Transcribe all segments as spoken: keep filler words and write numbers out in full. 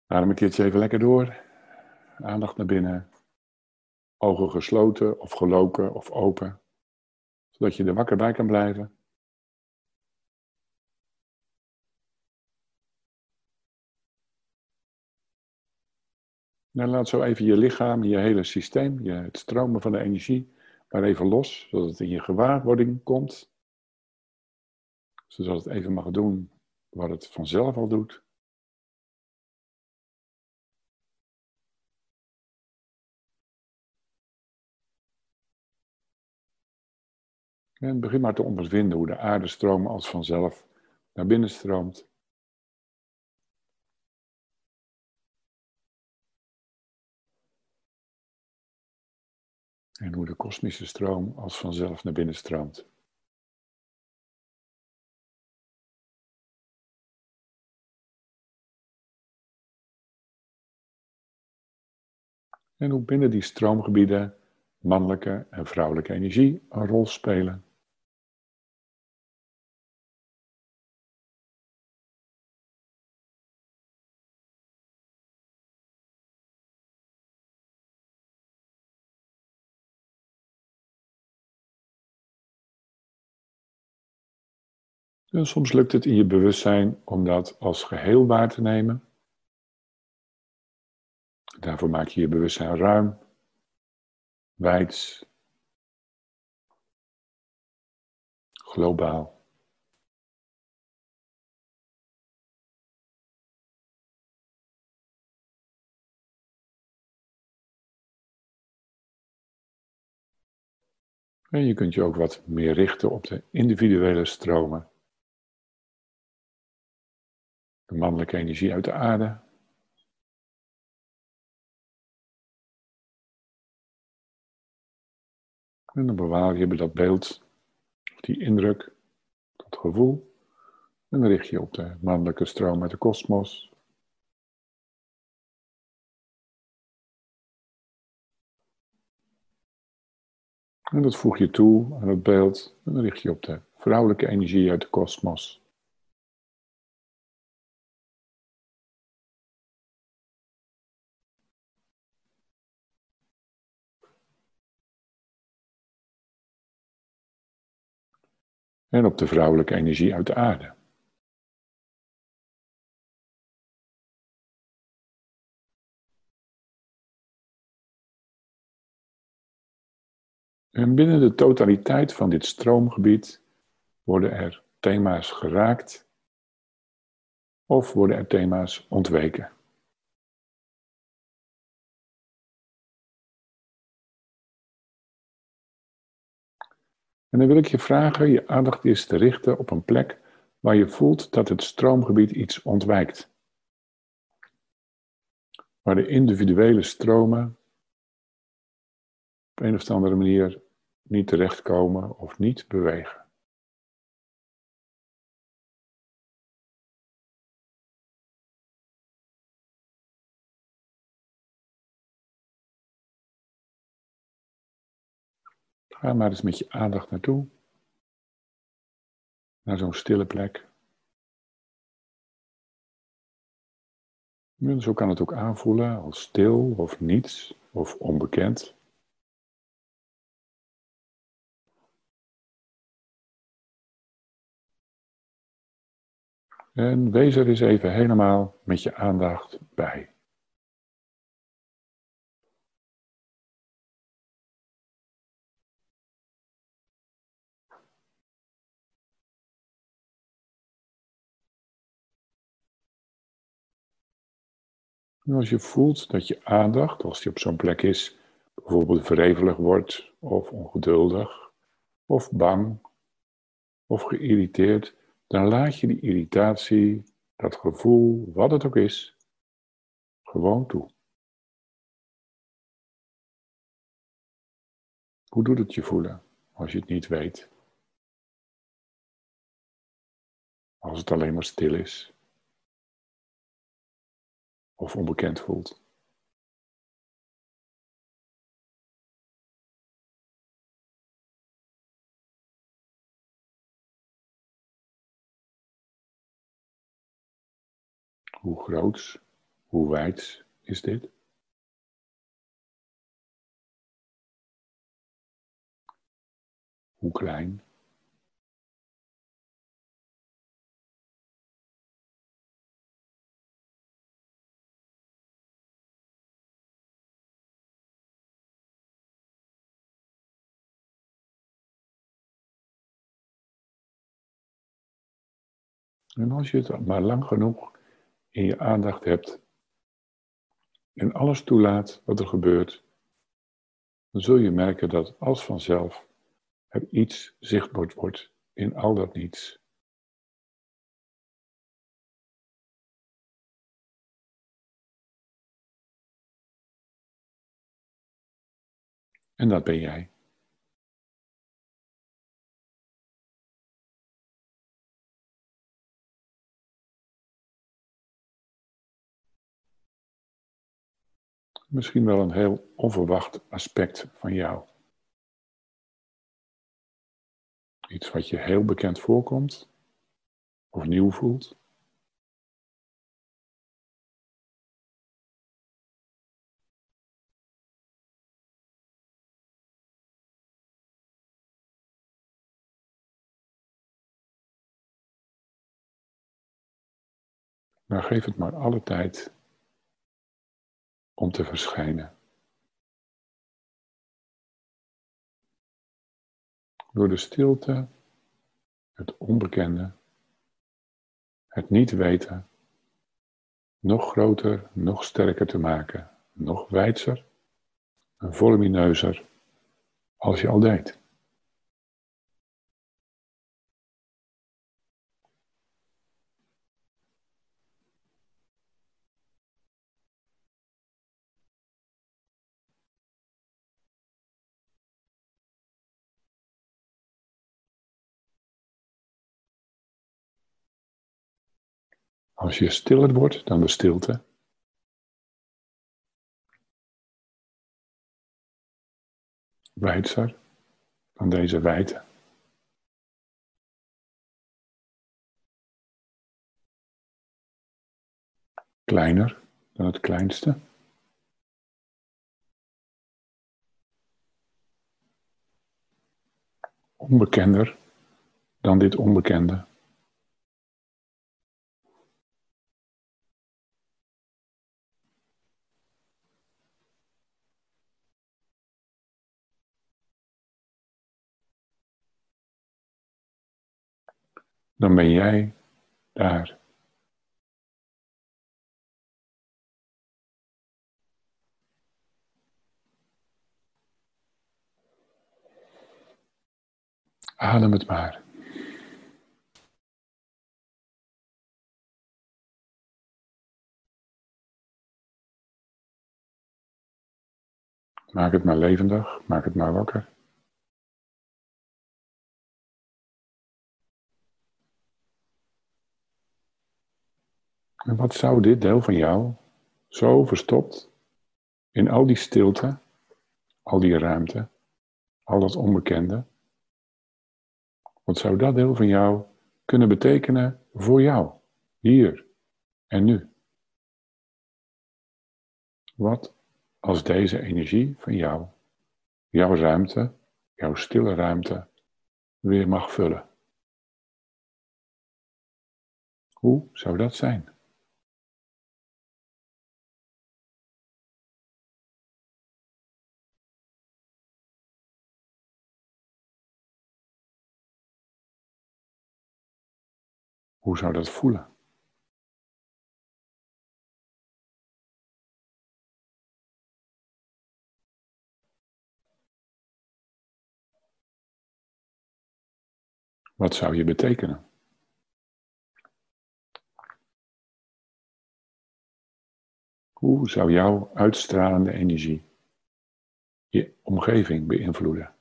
Adem een keertje even lekker door. Aandacht naar binnen. Ogen gesloten of geloken of open. Zodat je er wakker bij kan blijven. En laat zo even je lichaam, je hele systeem, je, het stromen van de energie, maar even los. Zodat het in je gewaarwording komt. Zodat het even mag doen wat het vanzelf al doet. En begin maar te ondervinden hoe de aardestroom als vanzelf naar binnen stroomt. En hoe de kosmische stroom als vanzelf naar binnen stroomt. En hoe binnen die stroomgebieden mannelijke en vrouwelijke energie een rol spelen. En soms lukt het in je bewustzijn om dat als geheel waar te nemen. Daarvoor maak je je bewustzijn ruim, wijds, globaal. En je kunt je ook wat meer richten op de individuele stromen. De mannelijke energie uit de aarde. En dan bewaar je bij dat beeld, die indruk, dat gevoel. En dan richt je op de mannelijke stroom uit de kosmos. En dat voeg je toe aan het beeld. En dan richt je op de vrouwelijke energie uit de kosmos. En op de vrouwelijke energie uit de aarde. En binnen de totaliteit van dit stroomgebied worden er thema's geraakt of worden er thema's ontweken. En dan wil ik je vragen je aandacht eens te richten op een plek waar je voelt dat het stroomgebied iets ontwijkt. Waar de individuele stromen op een of andere manier niet terechtkomen of niet bewegen. Ga maar eens met je aandacht naartoe. Naar zo'n stille plek. En zo kan het ook aanvoelen als stil of niets of onbekend. En wees er eens even helemaal met je aandacht bij. En als je voelt dat je aandacht, als die op zo'n plek is, bijvoorbeeld wrevelig wordt, of ongeduldig, of bang, of geïrriteerd, dan laat je die irritatie, dat gevoel, wat het ook is, gewoon toe. Hoe doet het je voelen als je het niet weet? Als het alleen maar stil is? Of onbekend voelt? Hoe groots Hoe wijd is dit? Hoe klein? En als je het maar lang genoeg in je aandacht hebt en alles toelaat wat er gebeurt, dan zul je merken dat als vanzelf er iets zichtbaar wordt in al dat niets. En dat ben jij. Misschien wel een heel onverwacht aspect van jou. Iets wat je heel bekend voorkomt of nieuw voelt. Maar geef het maar alle tijd om te verschijnen. Door de stilte, het onbekende, het niet weten, nog groter, nog sterker te maken, nog wijdser en volumineuzer als je al deed. Als je stiller wordt dan de stilte, wijdser dan deze wijdte, kleiner dan het kleinste, onbekender dan dit onbekende. Dan ben jij daar. Adem het maar. Maak het maar levendig, maak het maar wakker. En wat zou dit deel van jou, zo verstopt, in al die stilte, al die ruimte, al dat onbekende, wat zou dat deel van jou kunnen betekenen voor jou, hier en nu? Wat als deze energie van jou, jouw ruimte, jouw stille ruimte, weer mag vullen? Hoe zou dat zijn? Hoe zou dat voelen? Wat zou je betekenen? Hoe zou jouw uitstralende energie je omgeving beïnvloeden?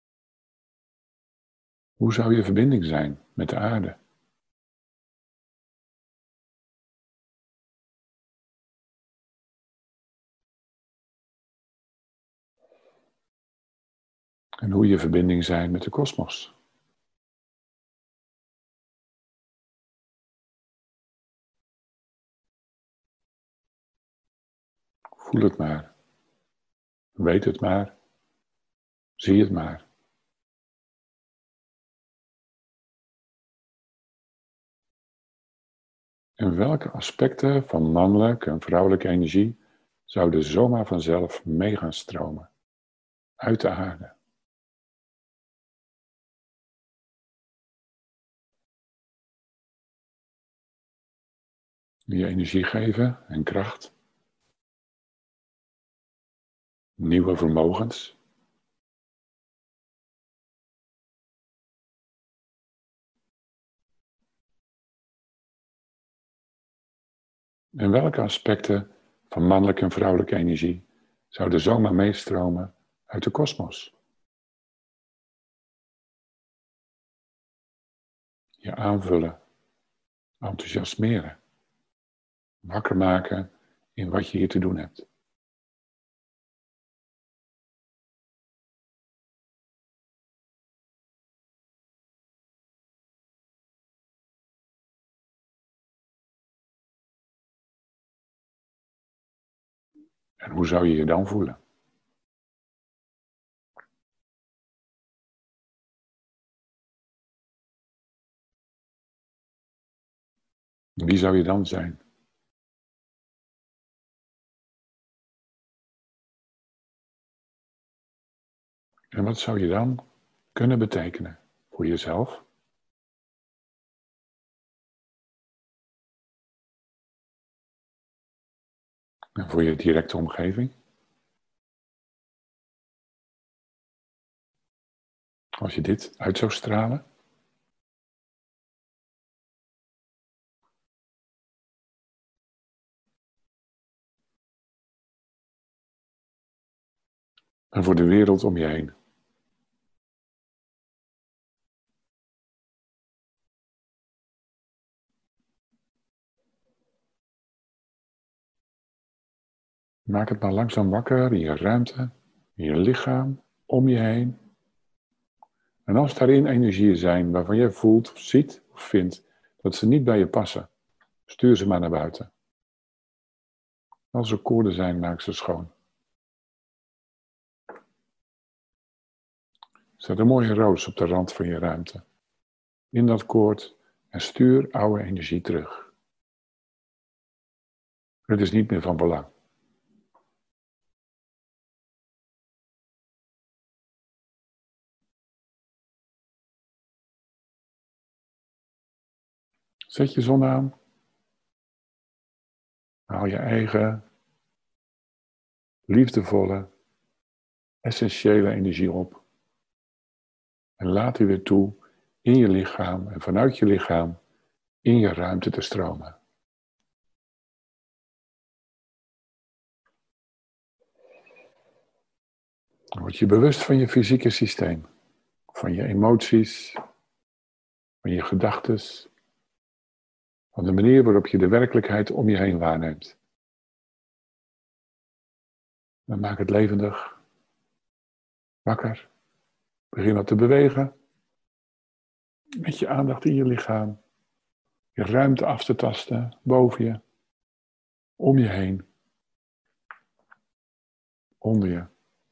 Hoe zou je verbinding zijn met de aarde? En hoe je verbinding zijn met de kosmos. Voel het maar. Weet het maar. Zie het maar. En welke aspecten van mannelijke en vrouwelijke energie zouden zomaar vanzelf mee gaan stromen uit de aarde? Die je energie geven en kracht. Nieuwe vermogens. En welke aspecten van mannelijke en vrouwelijke energie zouden zomaar meestromen uit de kosmos? Je aanvullen, enthousiasmeren, wakker maken in wat je hier te doen hebt. En hoe zou je je dan voelen? Wie zou je dan zijn? En wat zou je dan kunnen betekenen voor jezelf? En voor je directe omgeving? Als je dit uit zou stralen? En voor de wereld om je heen? Maak het maar langzaam wakker in je ruimte, in je lichaam, om je heen. En als daarin energieën zijn waarvan jij voelt, of ziet of vindt dat ze niet bij je passen, stuur ze maar naar buiten. Als er koorden zijn, maak ze schoon. Zet een mooie roos op de rand van je ruimte. In dat koord en stuur oude energie terug. Het is niet meer van belang. Zet je zon aan. Haal je eigen, liefdevolle, essentiële energie op. En laat die weer toe in je lichaam en vanuit je lichaam in je ruimte te stromen. Dan word je bewust van je fysieke systeem, van je emoties, van je gedachtes, van de manier waarop je de werkelijkheid om je heen waarneemt. En maak het levendig, wakker, begin wat te bewegen, met je aandacht in je lichaam, je ruimte af te tasten, boven je, om je heen, onder je.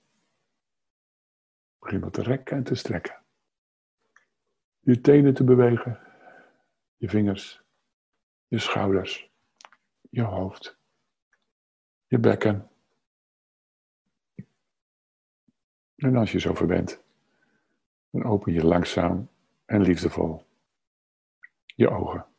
Begin wat te rekken en te strekken. Je tenen te bewegen, je vingers, je schouders, je hoofd, je bekken. En als je zover bent, dan open je langzaam en liefdevol je ogen.